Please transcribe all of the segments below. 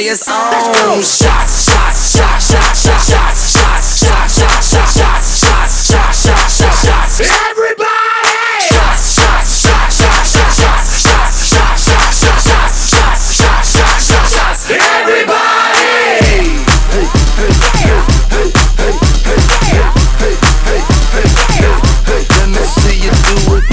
it's on. Shots, shots, shots, shots, shots, shots, shots, shots, shots, shots, shots, shots, shots, shots, shots, shots. Everybody! Shots, shots, shots, shots, shots, shots, shots, shots, shots, shots, shots, shots, shots, shots, shots, shots. Everybody! Let me see you do it.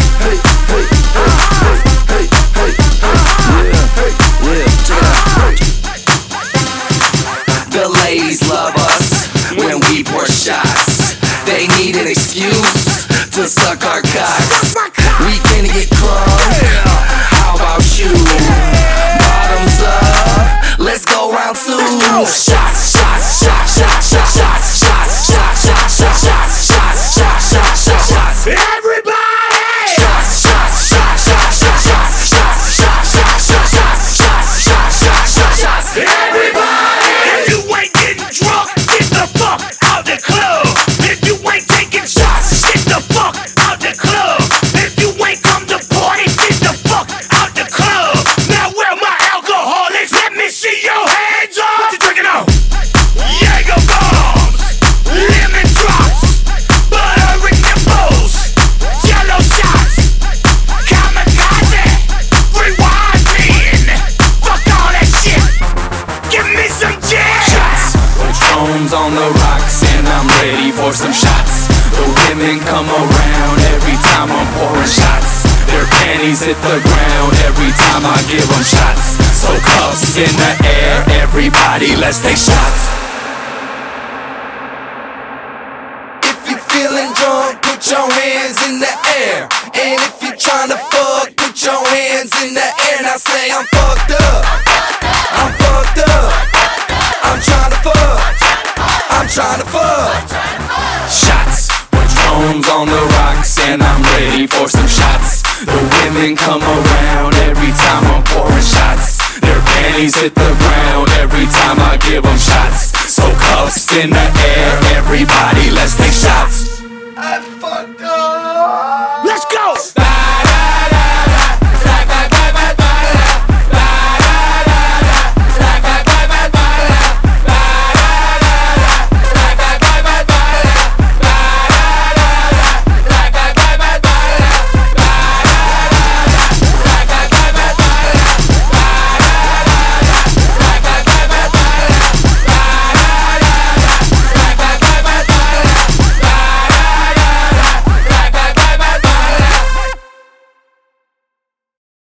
The ladies love us when we pour shots. They need an excuse to suck our cocks. We finna get crunk. How about you? Bottoms up. Let's go round two. Shots, shots, shots, shots, shots, shots, shots, shots, shots, shots, shots, shots, shots, shots, shots, shots. Everybody! Shots, shots, shots, shots, shots, shots, shots, shots, shots, shots, shots, shots, shots, shots, shots, shots. Everybody! If you ain't getting drunk, get the fuck out the club. If you ain't taking shots, get the fuck out the club. If you ain't come to party, get the fuck out the club. Now where my alcoholics? Let me see your hands up. What you drinking on? Jaeger bombs, lemon drops, buttering nipples, yellow shots, kamikaze, rewind pin. Fuck all that shit. Give me some gin. Shots. Patron's on the rocks and I'm ready for some shots. The women come around every time I'm pouring shots. Their panties hit the ground every time I give them shots. So cuffs in the air, everybody, let's take shots. If you feeling drunk, put your hands in the air. And if you tryna fuck, put your hands in the air. Now say I'm fucked up. I'm fucked up. I'm tryna fuck. I'm tryna fuck. Shots. Patron's on the rocks and I'm ready for some shots. The women come around every time I'm pouring shots. Their panties hit the ground every time I give them shots. So cuffs in the air, everybody, let's take shots. I fucked up.